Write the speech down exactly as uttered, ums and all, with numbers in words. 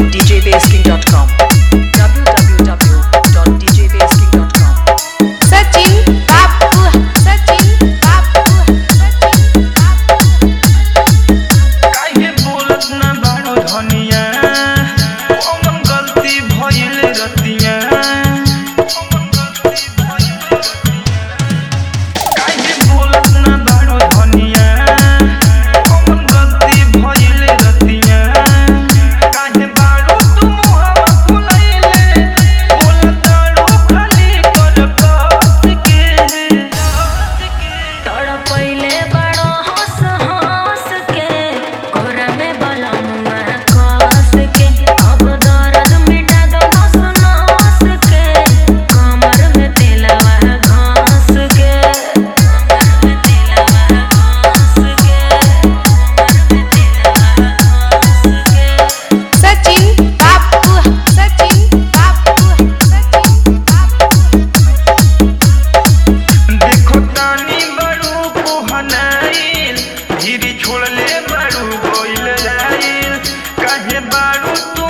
d j bass king dot com w w w dot d j bass king dot com Sachin Babu Sachin Babu Sachin Babu काहे बोलत ना बाड़ो धनिया कौन गलती भइल रतिया काहे बोलत ना बाड़ो धनिया कौन गलती भइल रतिया काहे बाड़ो तू मुहावा फुलैले बोलताड़ो खाली कर कस के तड़पैले बड़ो हंस हंस के कोरा में बलमुआ कस के अब दर्द मिटा दो नस नस के कमर में तेलवा घास के कमर में तेलवा घास के कमर में तेलवा घास के Sachin Babu Sachin Babu Sachin Babu देखो तानी बड़ू कोहनाइल धीरी छोड़ले बड़ू गोइल जाइल काहे बाड़ू तू